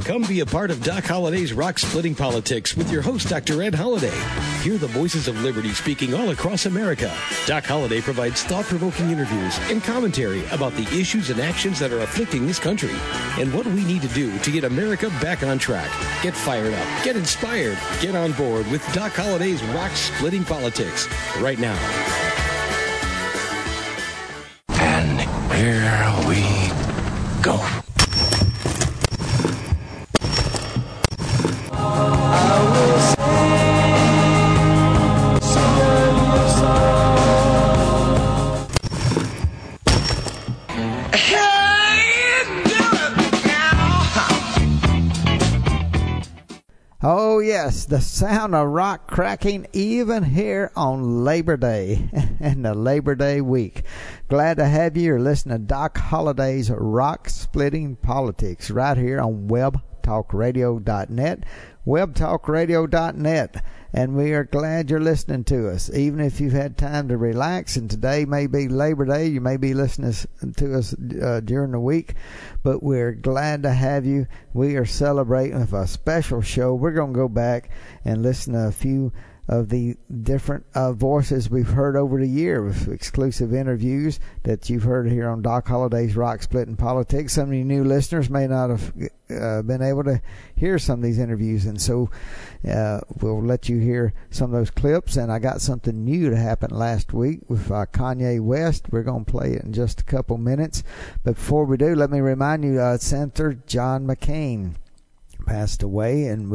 Come be a part of Doc Holliday's Rock Splitting Politics with your host, Dr. Ed Holliday. Hear the voices of liberty speaking all across America. Doc Holliday provides thought-provoking interviews and commentary about the issues and actions that are afflicting this country and what we need to do to get America back on track. Get fired up, get inspired, get on board with Doc Holliday's Rock Splitting Politics right now. And here we go. Oh, yes, the sound of rock cracking even here on Labor Day and the Labor Day week. Glad to have you. You're listening to Doc Holliday's Rock Splitting Politics right here on webtalkradio.net, webtalkradio.net. And we are glad you're listening to us, even if you've had time to relax. And today may be Labor Day. You may be listening to us during the week, but we're glad to have you. We are celebrating with a special show. We're going to go back and listen to a few of the different voices we've heard over the year with exclusive interviews that you've heard here on Doc Holliday's Rock Splitting Politics. Some of you new listeners may not have been able to hear some of these interviews, and so we'll let you hear some of those clips. And I got something new to happen last week with Kanye West. We're going to play it in just a couple minutes, but before we do, let me remind you, Senator John McCain passed away, and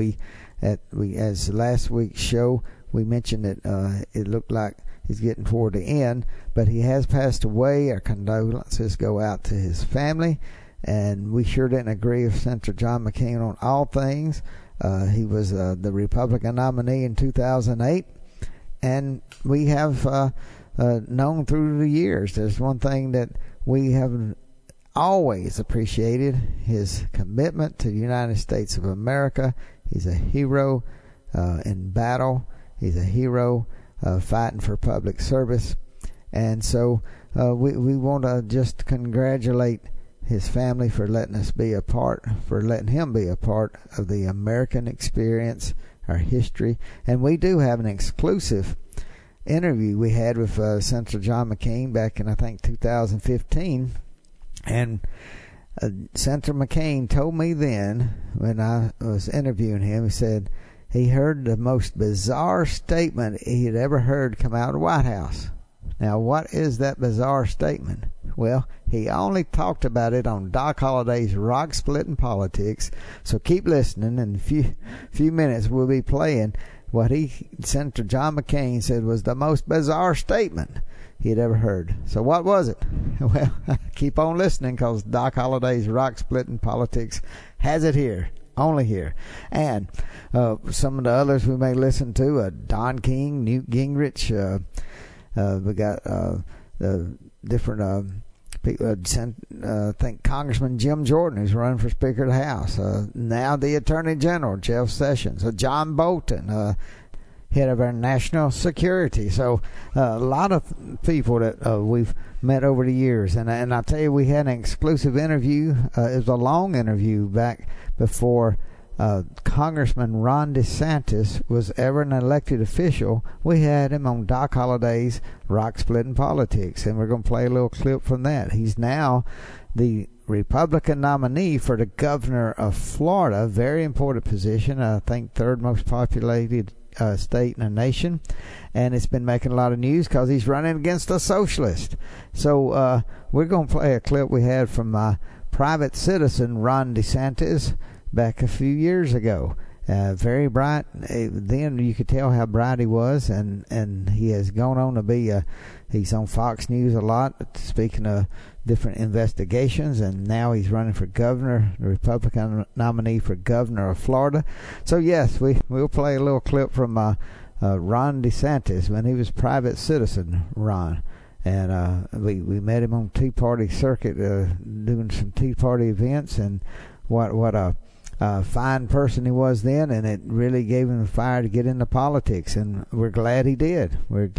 as last week's show we mentioned that it looked like he's getting toward the end, but he has passed away. Our condolences go out to his family, and we sure didn't agree with Senator John McCain on all things. He was the Republican nominee in 2008, and we have known through the years there's one thing that we have always appreciated: his commitment to the United States of America. He's a hero in battle. He's a hero fighting for public service. And so we want to just congratulate his family for letting him be a part of the American experience, our history. And we do have an exclusive interview we had with Senator John McCain back in, I think, 2015. And Senator McCain told me then, when I was interviewing him, he said he heard the most bizarre statement he had ever heard come out of the White House. Now, what is that bizarre statement? Well, he only talked about it on Doc Holliday's Rock Splitting Politics. So keep listening. In a few minutes, we'll be playing what Senator John McCain said was the most bizarre statement he had ever heard. So what was it? Well, keep on listening, because Doc Holliday's Rock Splitting Politics has it here, only here. And some of the others we may listen to, Don King, Newt Gingrich, we got the different people. I think Congressman Jim Jordan, who's running for Speaker of the House. Now the Attorney General, Jeff Sessions. John Bolton, head of our national security. So a lot of people that we've met over the years. And I'll tell you, we had an exclusive interview. It was a long interview back before Congressman Ron DeSantis was ever an elected official. We had him on Doc Holliday's Rock Splitting Politics, and we're going to play a little clip from that. He's now the Republican nominee for the governor of Florida, very important position, I think third most populated state in the nation, and it's been making a lot of news because he's running against a socialist. So we're going to play a clip we had from private citizen Ron DeSantis back a few years ago. Very bright. Then you could tell how bright he was, and he has gone on to be he's on Fox News a lot, speaking of different investigations, and now he's running for governor, the Republican nominee for governor of Florida. So yes, we'll play a little clip from Ron DeSantis when he was private citizen Ron. And we met him on Tea Party circuit, doing some Tea Party events, and what a fine person he was then, and it really gave him the fire to get into politics, and we're glad he did.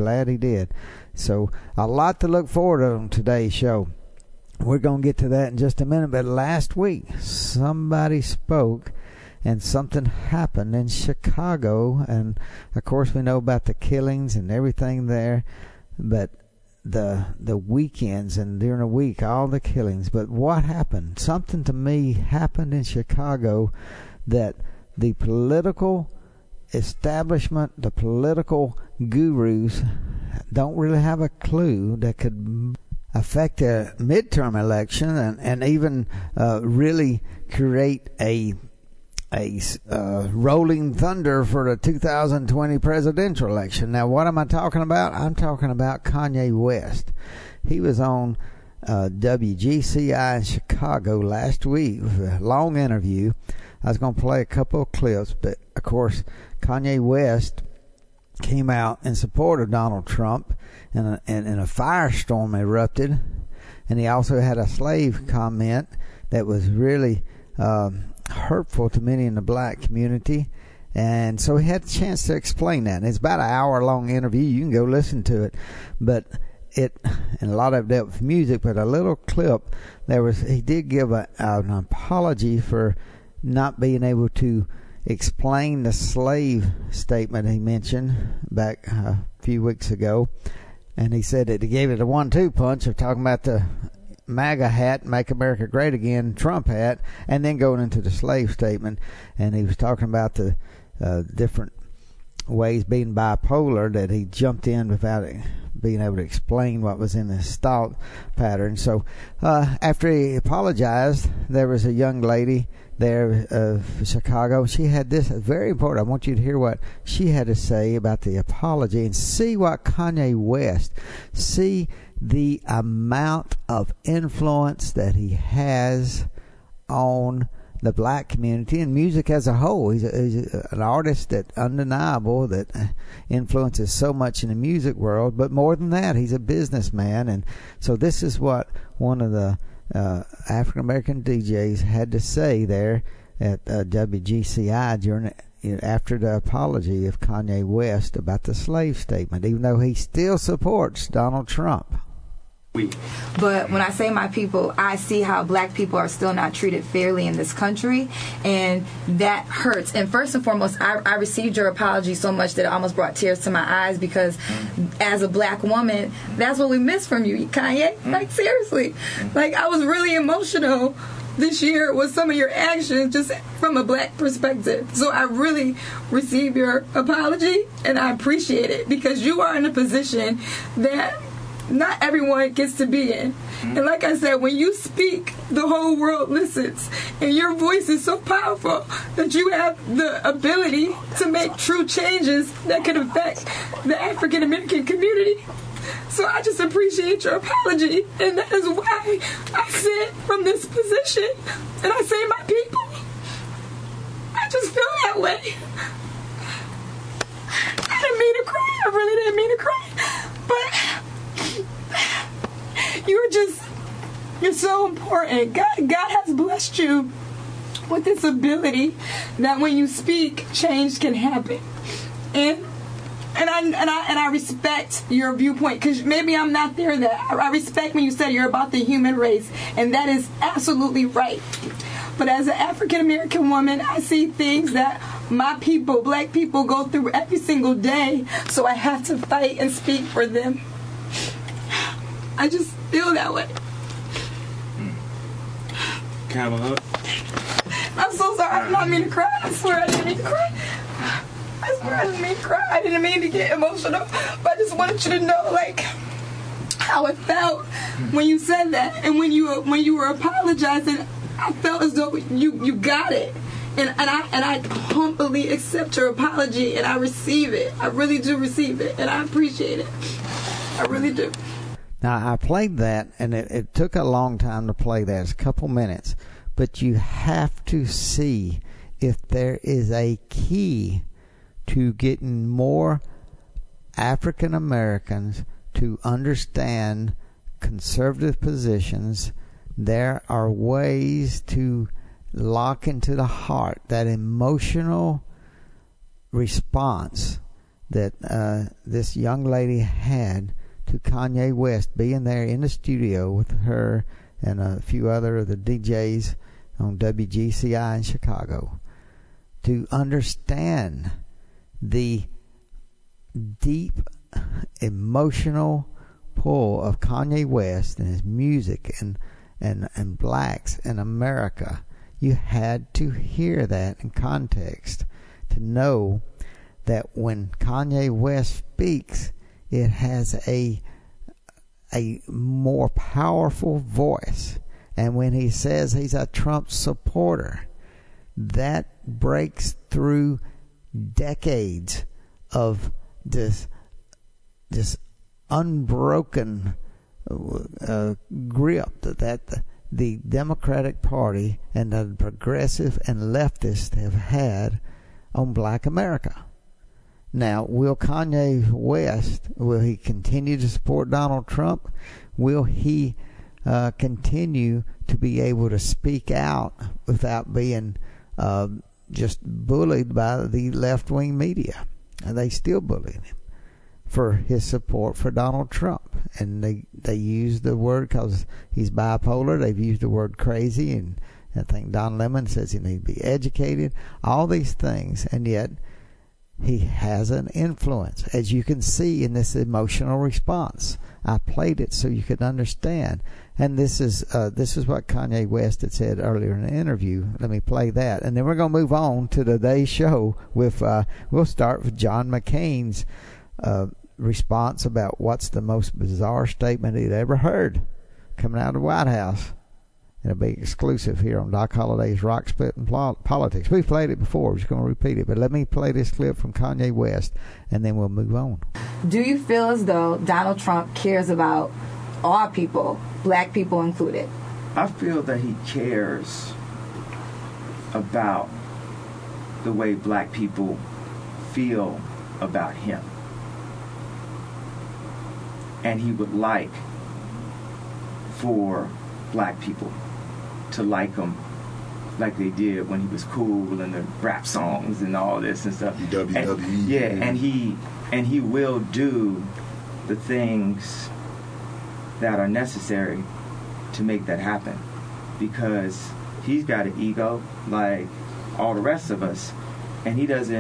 So a lot to look forward to on today's show. We're going to get to that in just a minute, but last week somebody spoke and something happened in Chicago. And of course we know about the killings and everything there, but the weekends and during the week, all the killings. But what happened? Something to me happened in Chicago that the political establishment, the political gurus don't really have a clue that could affect a midterm election and even really create a rolling thunder for the 2020 presidential election. Now, what am I talking about? I'm talking about Kanye West. He was on WGCI in Chicago last week with a long interview. I was going to play a couple of clips, but of course, Kanye West came out in support of Donald Trump, and a firestorm erupted. And he also had a slave comment that was really hurtful to many in the black community. And so he had a chance to explain that. And it's about an hour-long interview. You can go listen to it. But and a lot of it dealt with music, but a little clip, he did give an apology for not being able to explain the slave statement he mentioned back a few weeks ago. And he said that he gave it a 1-2 punch of talking about the MAGA hat, Make America Great Again, Trump hat, and then going into the slave statement. And he was talking about the different ways being bipolar, that he jumped in without being able to explain what was in his thought pattern. So after he apologized, there was a young lady there of Chicago. She had this very important. I want you to hear what she had to say about the apology and see what Kanye West, see the amount of influence that he has on the black community and music as a whole. He's an artist that undeniable, that influences so much in the music world. But more than that, he's a businessman. And so this is what one of the African American DJs had to say there at WGCI after the apology of Kanye West about the slave statement, even though he still supports Donald Trump. But when I say my people, I see how black people are still not treated fairly in this country, and that hurts. And first and foremost, I received your apology so much that it almost brought tears to my eyes, because as a black woman, that's what we miss from you, Kanye. Like, seriously. Like, I was really emotional this year with some of your actions just from a black perspective. So I really received your apology, and I appreciate it, because you are in a position that not everyone gets to be in. And like I said, when you speak, the whole world listens. And your voice is so powerful that you have the ability to make true changes that could affect the African American community. So I just appreciate your apology. And that is why I sit from this position and I say my people. I just feel that way. I didn't mean to cry. I really didn't mean to cry. But you're so important. God has blessed you with this ability that when you speak, change can happen. And I respect your viewpoint, because maybe I'm not there. That I respect when you said you're about the human race, and that is absolutely right. But as an African American woman, I see things that my people, black people, go through every single day. So I have to fight and speak for them. I just feel that way. Can I have a hug? I'm so sorry. I did not mean to cry. I swear I didn't mean to cry. I swear I didn't mean to cry. I didn't mean to get emotional. But I just wanted you to know, like, how it felt when you said that, and when you were apologizing. I felt as though you got it. And I humbly accept your apology, and I receive it. I really do receive it, and I appreciate it. I really do. Now, I played that, and it took a long time to play that. It's a couple minutes. But you have to see if there is a key to getting more African Americans to understand conservative positions. There are ways to lock into the heart that emotional response that this young lady had to Kanye West being there in the studio with her and a few other of the DJs on WGCI in Chicago. to understand the deep emotional pull of Kanye West and his music and blacks in America. You had to hear that in context to know that when Kanye West speaks, it has a more powerful voice. And when he says he's a Trump supporter, that breaks through decades of this unbroken grip that the Democratic Party and the progressive and leftists have had on black America. Now, will Kanye West, will he continue to support Donald Trump? Will he continue to be able to speak out without being just bullied by the left-wing media? And they still bully him for his support for Donald Trump. And they use the word, because he's bipolar, they've used the word crazy, and I think Don Lemon says he needs to be educated, all these things, and yet he has an influence, as you can see in this emotional response. I played it so you could understand. And this is what Kanye West had said earlier in the interview. Let me play that, and then we're going to move on to today's show with we'll start with John McCain's response about what's the most bizarre statement he'd ever heard coming out of the White House. It'll be exclusive here on Doc Holliday's Rock Splitting Politics. We've played it before. We're just going to repeat it. But let me play this clip from Kanye West, and then we'll move on. Do you feel as though Donald Trump cares about all people, black people included? I feel that he cares about the way black people feel about him. And he would like for black people to like him like they did when he was cool and the rap songs and all this and stuff. WWE. And he will do the things that are necessary to make that happen, because he's got an ego like all the rest of us, and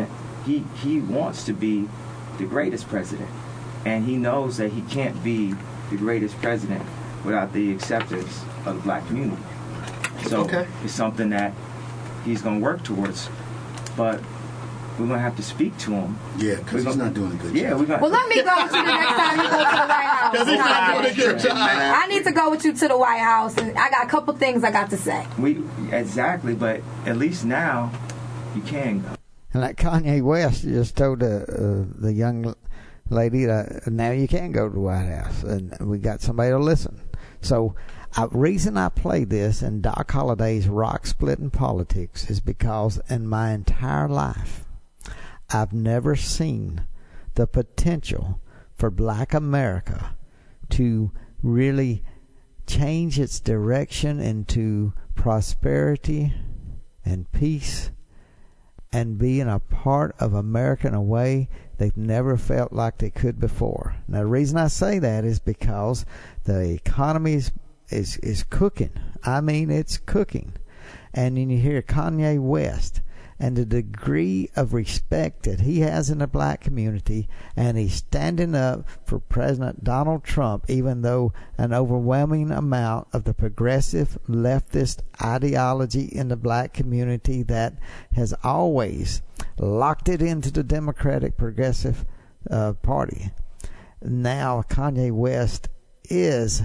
he wants to be the greatest president, and he knows that he can't be the greatest president without the acceptance of the black community. So It's something that he's going to work towards, but we're going to have to speak to him. Yeah, because he's not doing a good job. Well, let me go with you the next time you go to the White House. Because he's not doing a good job. I need to go with you to the White House, and I got a couple things I got to say. Exactly, but at least now you can go. And like Kanye West just told the young lady that now you can go to the White House, and we got somebody to listen. So reason I play this in Doc Holliday's Rock Splitting Politics is because in my entire life, I've never seen the potential for black America to really change its direction into prosperity and peace and being a part of America in a way they've never felt like they could before. Now, the reason I say that is because the economy is cooking. I mean, it's cooking. And then you hear Kanye West and the degree of respect that he has in the black community, and he's standing up for President Donald Trump, even though an overwhelming amount of the progressive leftist ideology in the black community that has always locked it into the Democratic Progressive Party. Now Kanye West is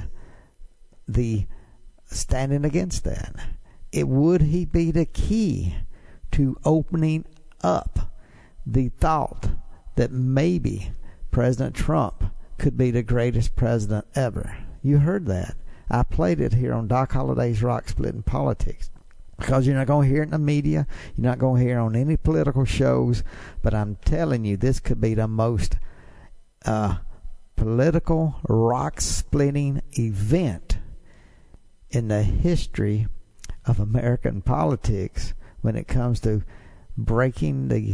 the standing against that. Would he be the key to opening up the thought that maybe President Trump could be the greatest president ever? You heard that. I played it here on Doc Holliday's Rock Splitting Politics, because you're not going to hear it in the media. You're not going to hear it on any political shows. But I'm telling you, this could be the most political rock-splitting event in the history of American politics when it comes to breaking the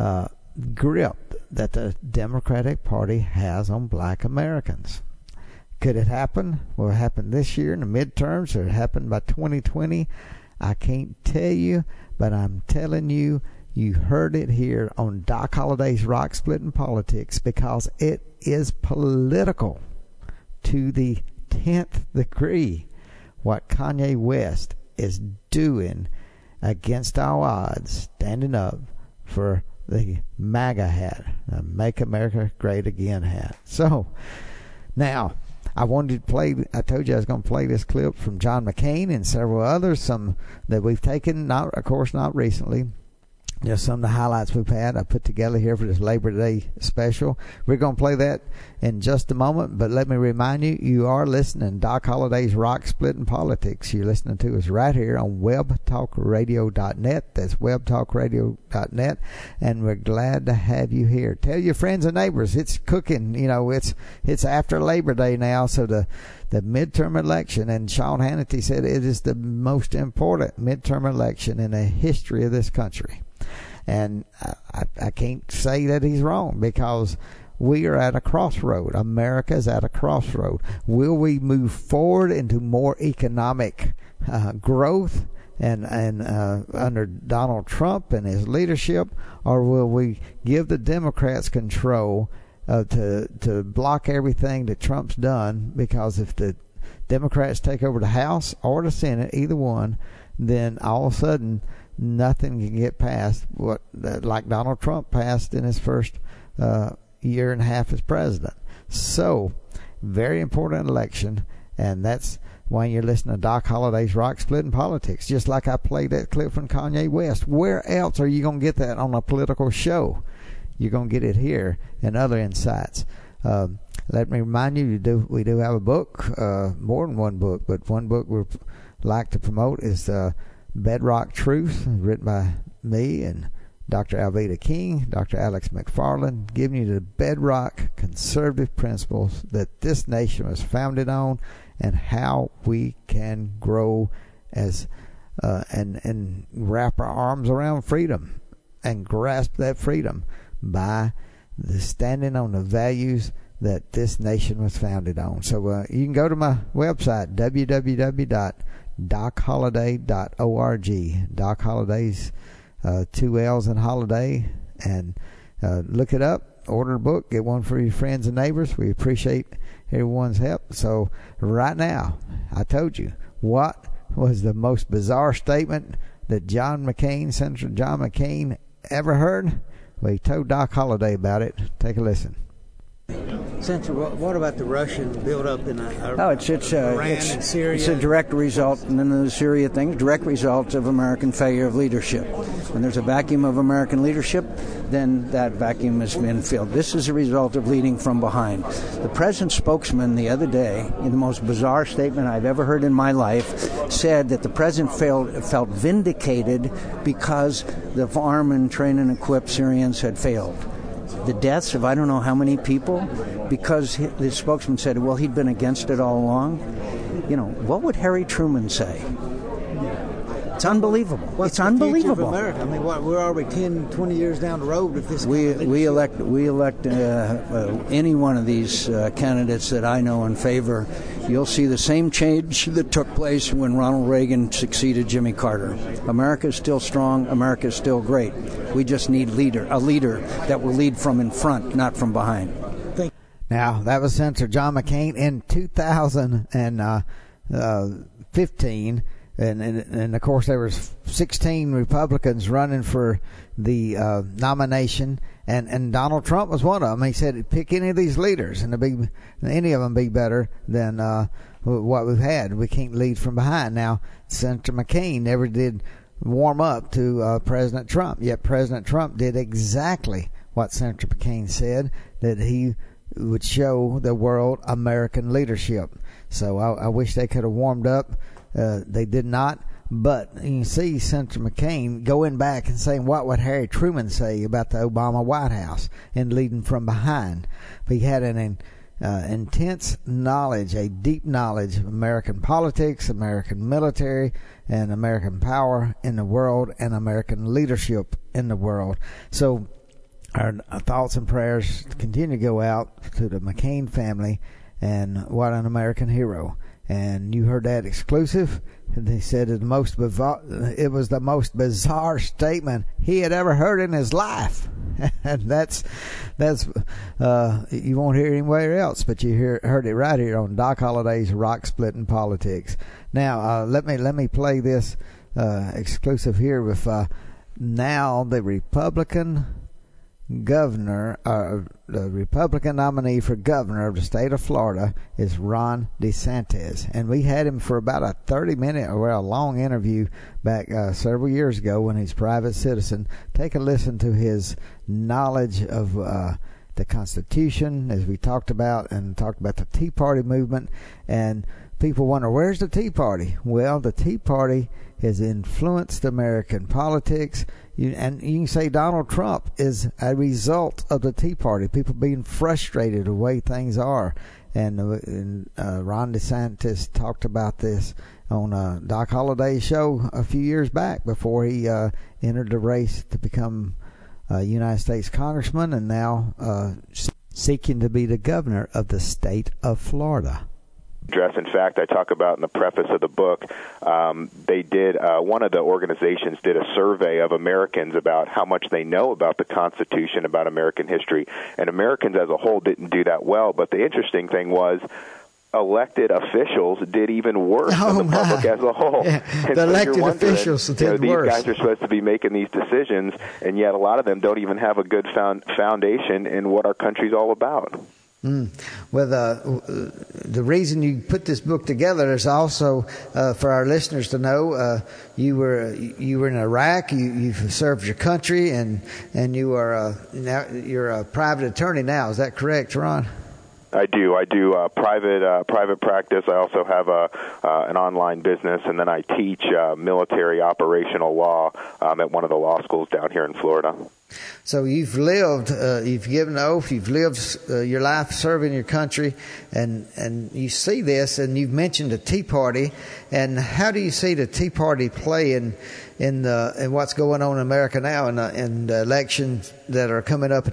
grip that the Democratic Party has on black Americans. Could it happen? Will it happen this year in the midterms, or it happen by 2020? I can't tell you, but I'm telling you, You heard it here on Doc Holliday's Rock Splitting Politics, because it is political to the 10th degree what Kanye West is doing against all odds, standing up for the MAGA hat, the Make America Great Again hat. So, now, I wanted to play, I told you I was going to play this clip from John McCain and several others, some that we've taken, of course, not recently. Just some of the highlights we've had I put together here for this Labor Day special. We're going to play that in just a moment, but let me remind you, you are listening to Doc Holliday's Rock Splitting Politics. You're listening to us right here on webtalkradio.net. That's webtalkradio.net, and we're glad to have you here. Tell your friends and neighbors. It's cooking. You know, it's after Labor Day now, so the midterm election, and Sean Hannity said it is the most important midterm election in the history of this country. And I can't say that he's wrong, because we are at a crossroad. America's at a crossroad. Will we move forward into more economic growth and under Donald Trump and his leadership, or will we give the Democrats control to block everything that Trump's done? Because if the Democrats take over the House or the Senate, either one, then all of a sudden nothing can get past what like Donald Trump passed in his first year and a half as president. So, very important election, and that's why you're listening to Doc Holliday's Rock Splitting Politics. Just like I played that clip from Kanye West. Where else are you going to get that on a political show? You're going to get it here and other insights. Let me remind you, we do have a book, more than one book, but one book we'd like to promote is Bedrock Truth, written by me and Dr. Alveda King, Dr. Alex McFarland, giving you the bedrock conservative principles that this nation was founded on, and how we can grow as and wrap our arms around freedom and grasp that freedom by standing on the values that this nation was founded on. So you can go to my website, www.docholliday.org. Doc Holliday's 2 L's in holiday, and look it up, order a book, get one for your friends and neighbors. We appreciate everyone's help. So right now, I told you, what was the most bizarre statement that Senator John McCain ever heard? Well, he told Doc Holliday about it. Take a listen. Senator, what about the Russian buildup in Iran and Syria? It's a direct result, and then the Syria thing, direct results of American failure of leadership. When there's a vacuum of American leadership, then that vacuum has been filled. This is a result of leading from behind. The president's spokesman the other day, in the most bizarre statement I've ever heard in my life, said that the president felt vindicated because the arm and train and equip Syrians had failed. The deaths of I don't know how many people, because the spokesman said, well, he'd been against it all along. You know, what would Harry Truman say? It's unbelievable. What's it's unbelievable. The future of America? I mean, we're already 10, 20 years down the road if this. We elect any one of these candidates that I know in favor. You'll see the same change that took place when Ronald Reagan succeeded Jimmy Carter. America is still strong. America is still great. We just need a leader that will lead from in front, not from behind. Now, that was Senator John McCain in 2015. And of course, there was 16 Republicans running for the nomination, and Donald Trump was one of them. He said, pick any of these leaders, and any of them be better than what we've had. We can't lead from behind. Now, Senator McCain never did warm up to President Trump, yet President Trump did exactly what Senator McCain said, that he would show the world American leadership. So I wish they could have warmed up. They did not, but you can see Senator McCain going back and saying, what would Harry Truman say about the Obama White House, and leading from behind. But he had an intense knowledge, a deep knowledge of American politics, American military, and American power in the world, and American leadership in the world. So our thoughts and prayers continue to go out to the McCain family, and what an American hero. And you heard that exclusive. And he said it was the most bizarre statement he had ever heard in his life. And that's you won't hear anywhere else, but you heard it right here on Doc Holliday's Rock Splitting Politics. Now let me play this exclusive here with now the Republican governor, the Republican nominee for governor of the state of Florida is Ron DeSantis, and we had him for about a 30-minute or a long interview back several years ago when he's a private citizen. Take a listen to his knowledge of the Constitution, as we talked about, and talked about the Tea Party movement. And people wonder, where's the Tea Party? Well, the Tea Party has influenced American politics. And you can say Donald Trump is a result of the Tea Party, people being frustrated the way things are. And Ron DeSantis talked about this on Doc Holliday's show a few years back before he entered the race to become a United States congressman, and now seeking to be the governor of the state of Florida. In fact, I talk about in the preface of the book, they did, one of the organizations did a survey of Americans about how much they know about the Constitution, about American history, and Americans as a whole didn't do that well. But the interesting thing was elected officials did even worse than the public as a whole. Yeah, the elected officials did worse. These guys are supposed to be making these decisions, and yet a lot of them don't even have a good foundation in what our country's all about. Well, the reason you put this book together is also for our listeners to know you were in Iraq. You've served your country, and you are now you're a private attorney now. Is that correct, Ron? I do private practice. I also have an online business, and then I teach military operational law at one of the law schools down here in Florida. So you've lived, you've given the oath, you've lived your life serving your country, and you see this, and you've mentioned the Tea Party. And how do you see the Tea Party play in what's going on in America now in the elections that are coming up in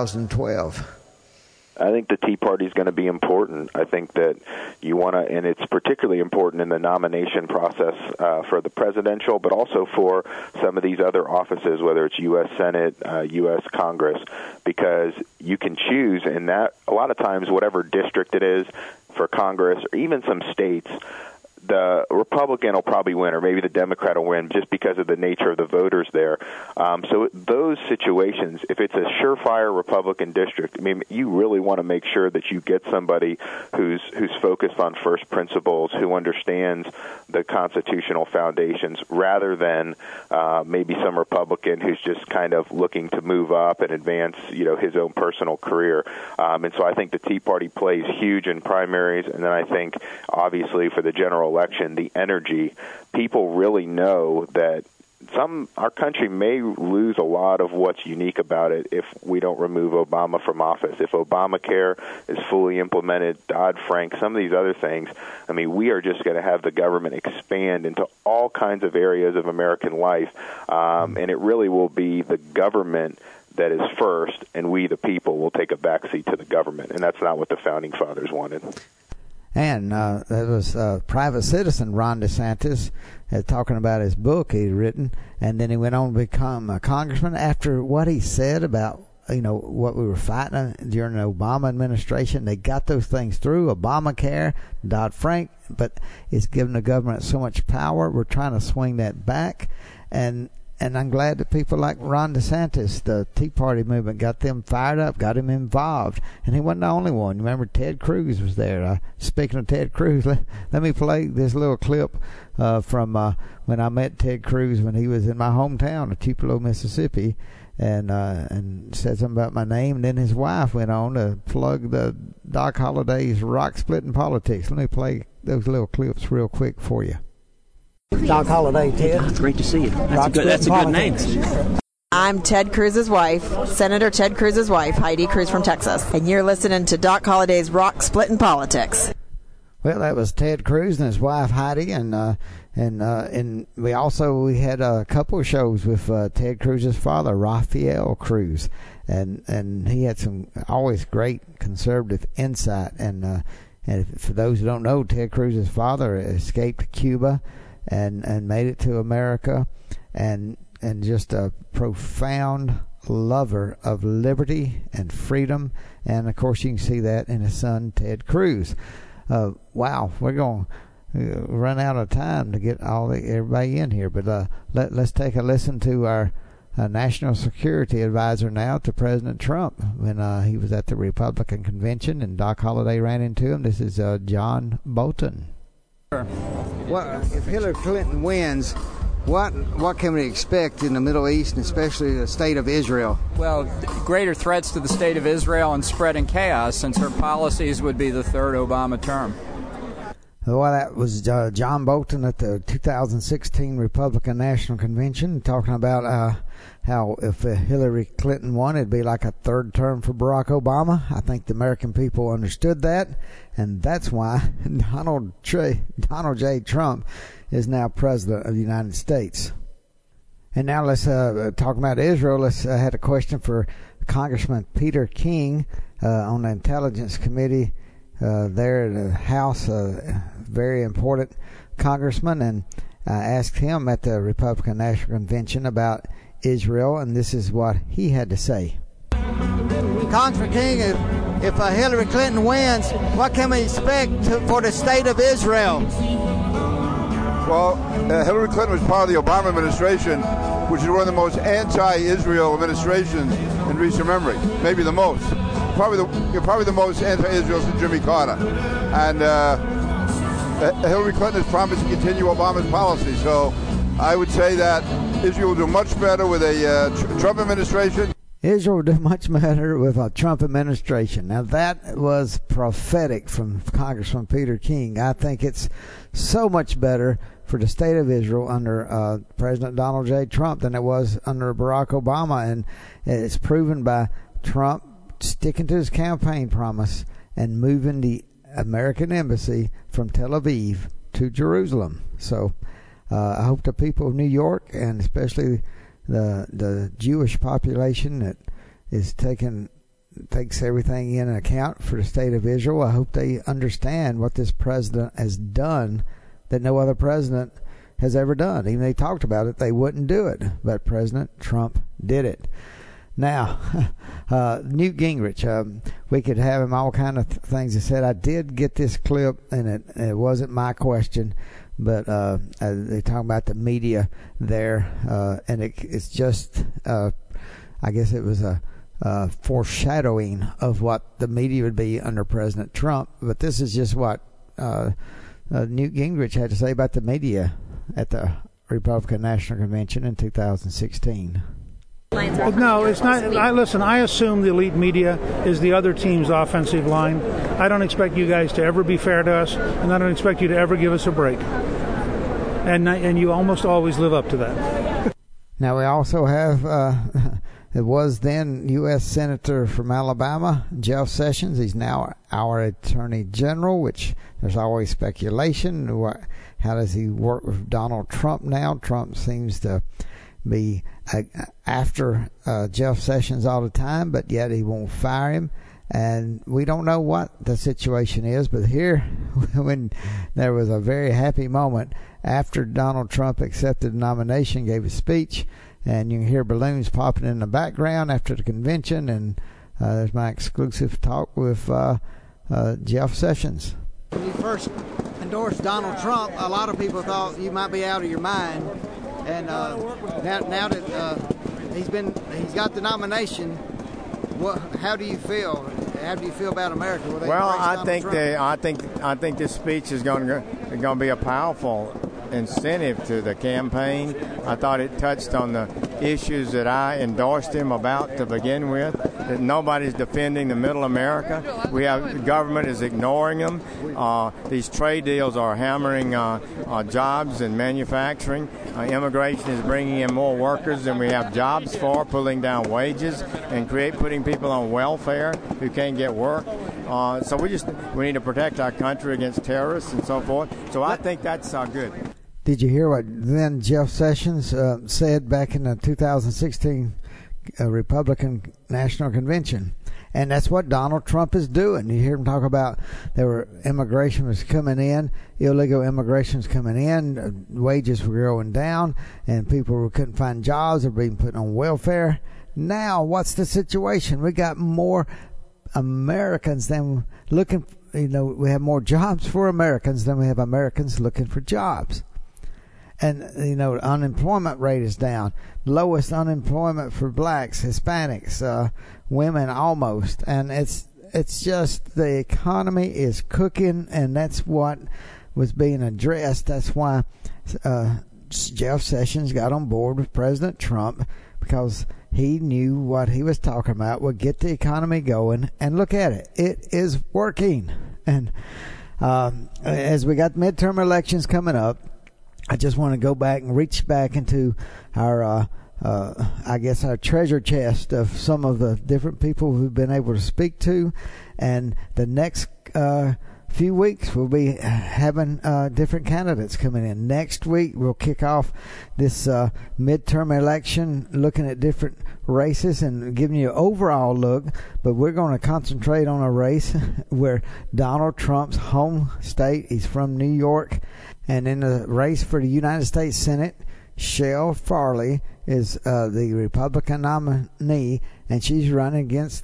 2012? I think the Tea Party is going to be important. I think that you want to, and it's particularly important in the nomination process for the presidential, but also for some of these other offices, whether it's U.S. Senate, U.S. Congress, because you can choose, and that a lot of times, whatever district it is for Congress or even some states, the Republican will probably win, or maybe the Democrat will win, just because of the nature of the voters there. So those situations, if it's a surefire Republican district, I mean, you really want to make sure that you get somebody who's focused on first principles, who understands the constitutional foundations, rather than maybe some Republican who's just kind of looking to move up and advance, his own personal career. And so I think the Tea Party plays huge in primaries, and then I think, obviously, for the general election, the energy, people really know that our country may lose a lot of what's unique about it if we don't remove Obama from office. If Obamacare is fully implemented, Dodd-Frank, some of these other things, I mean, we are just going to have the government expand into all kinds of areas of American life, and it really will be the government that is first, and we, the people, will take a backseat to the government, and that's not what the Founding Fathers wanted. And that was private citizen Ron DeSantis talking about his book he'd written, and then he went on to become a congressman after what he said about what we were fighting during the Obama administration. They got those things through, Obamacare, Dodd-Frank, but it's given the government so much power. We're trying to swing that back, and I'm glad that people like Ron DeSantis, the Tea Party movement, got them fired up, got him involved. And he wasn't the only one. Remember, Ted Cruz was there. Speaking of Ted Cruz, let me play this little clip from when I met Ted Cruz when he was in my hometown of Tupelo, Mississippi, and said something about my name. And then his wife went on to plug the Doc Holliday's Rock Splitting Politics. Let me play those little clips real quick for you. Doc Holliday, Ted. It's great to see you. That's a good name. I'm Ted Cruz's wife, Senator Ted Cruz's wife, Heidi Cruz from Texas, and you're listening to Doc Holliday's Rock Splitting Politics. Well, that was Ted Cruz and his wife Heidi, and we had a couple of shows with Ted Cruz's father, Rafael Cruz, and he had some always great conservative insight, and And for those who don't know, Ted Cruz's father escaped Cuba and made it to America, and just a profound lover of liberty and freedom. And of course, you can see that in his son, Ted Cruz. Wow, we're going to run out of time to get everybody in here, but let's take a listen to our national security advisor now to President Trump when he was at the Republican convention and Doc Holliday ran into him. This is John Bolton. Well, if Hillary Clinton wins, what can we expect in the Middle East, and especially the state of Israel? Well, greater threats to the state of Israel and spreading chaos, since her policies would be the third Obama term. Well, that was John Bolton at the 2016 Republican National Convention talking about how if Hillary Clinton won, it'd be like a third term for Barack Obama. I think the American people understood that, and that's why Donald J. Trump is now President of the United States. And now let's talk about Israel. I had a question for Congressman Peter King on the Intelligence Committee there at the House, very important congressman, and I asked him at the Republican National Convention about Israel, and this is what he had to say. Congressman King, if Hillary Clinton wins, what can we expect for the state of Israel? Well, Hillary Clinton was part of the Obama administration, which is one of the most anti-Israel administrations in recent memory, maybe the most. Probably the most anti-Israel since Jimmy Carter. And Hillary Clinton has promised to continue Obama's policy. So I would say that Israel will do much better with a Trump administration. Israel will do much better with a Trump administration. Now, that was prophetic from Congressman Peter King. I think it's so much better for the state of Israel under President Donald J. Trump than it was under Barack Obama. And it's proven by Trump sticking to his campaign promise and moving the American embassy from Tel Aviv to Jerusalem. So I hope the people of New York, and especially the Jewish population that is takes everything in account for the state of Israel, I hope they understand what this president has done that no other president has ever done. Even they talked about it, they wouldn't do it, but President Trump did it. Now, Newt Gingrich, we could have him all kind of things he said. I did get this clip, and it wasn't my question, but they're talking about the media there, and it's just, I guess it was a foreshadowing of what the media would be under President Trump. But this is just what Newt Gingrich had to say about the media at the Republican National Convention in 2016. Well, no, it's not. Listen, I assume the elite media is the other team's offensive line. I don't expect you guys to ever be fair to us, and I don't expect you to ever give us a break. And you almost always live up to that. Now, we also have, it was then U.S. Senator from Alabama, Jeff Sessions. He's now our Attorney General, which there's always speculation. How does he work with Donald Trump now? Trump seems to be after Jeff Sessions all the time, but yet he won't fire him. And we don't know what the situation is, but here, when there was a very happy moment after Donald Trump accepted the nomination, gave a speech, and you can hear balloons popping in the background after the convention, and there's my exclusive talk with Jeff Sessions. When you first endorsed Donald Trump, a lot of people thought you might be out of your mind. And now that he's got the nomination, how do you feel? How do you feel about America? Well, I think this speech is going to be a powerful incentive to the campaign. I thought it touched on the issues that I endorsed him about to begin with, that nobody's defending the middle America. The government is ignoring them. These trade deals are hammering jobs and manufacturing. Immigration is bringing in more workers than we have jobs for, pulling down wages and putting people on welfare who can't get work. So we need to protect our country against terrorists and so forth. So I think that's good. Did you hear what then Jeff Sessions said back in the 2016 Republican National Convention? And that's what Donald Trump is doing. You hear him talk about immigration was coming in, illegal immigration was coming in, wages were going down, and people couldn't find jobs, they're being put on welfare. Now, what's the situation? We got more Americans than looking, we have more jobs for Americans than we have Americans looking for jobs. And, the unemployment rate is down. Lowest unemployment for blacks, Hispanics, women almost. And it's just the economy is cooking, and that's what was being addressed. That's why Jeff Sessions got on board with President Trump, because he knew what he was talking about would get the economy going. And look at it. It is working. And as we got midterm elections coming up, I just want to go back and reach back into our, our treasure chest of some of the different people we've been able to speak to. And the next few weeks we'll be having different candidates coming in. Next week we'll kick off this midterm election, looking at different races and giving you an overall look. But we're going to concentrate on a race where Donald Trump's home state, he's from New York. And in the race for the United States Senate, Shell Farley is the Republican nominee, and she's running against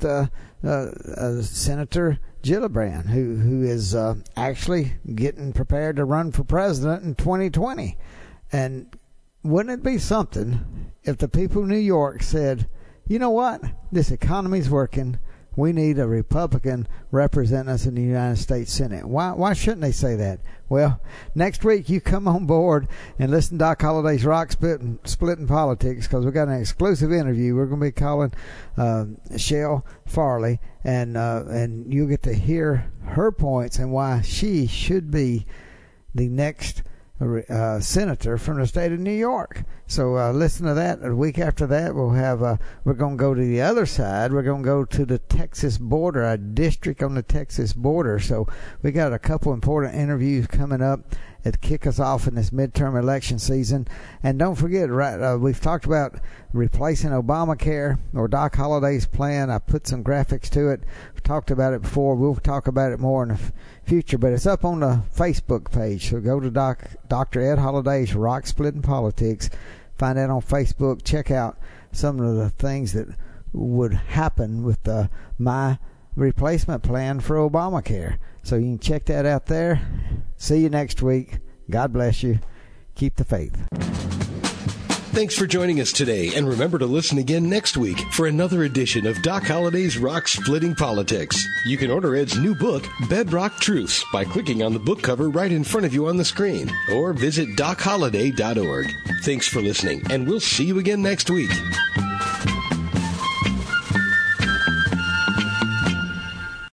Senator Gillibrand, who is actually getting prepared to run for president in 2020. And wouldn't it be something if the people of New York said, you know what, this economy's working, we need a Republican representing us in the United States Senate. Why shouldn't they say that? Well, next week you come on board and listen to Doc Holliday's Rock Splitting Politics, because we've got an exclusive interview. We're going to be calling Shell Farley, and you'll get to hear her points and why she should be the next senator from the state of New York. So listen to that. A week after that, we'll have we're going to go to the other side. We're going to go to the Texas border, a district on the Texas border. So we got a couple important interviews coming up that kick us off in this midterm election season. And don't forget, we've talked about replacing Obamacare, or Doc Holliday's plan. I put some graphics to it. We've talked about it before. We'll talk about it more in the future, but it's up on the Facebook page. So go to Dr. Ed Holliday's Rock Splitting Politics. Find that on Facebook. Check out some of the things that would happen with my replacement plan for Obamacare. So you can check that out there. See you next week. God bless you. Keep the faith. Thanks for joining us today, and remember to listen again next week for another edition of Doc Holliday's Rock Splitting Politics. You can order Ed's new book, Bedrock Truths, by clicking on the book cover right in front of you on the screen, or visit DocHolliday.org. Thanks for listening, and we'll see you again next week.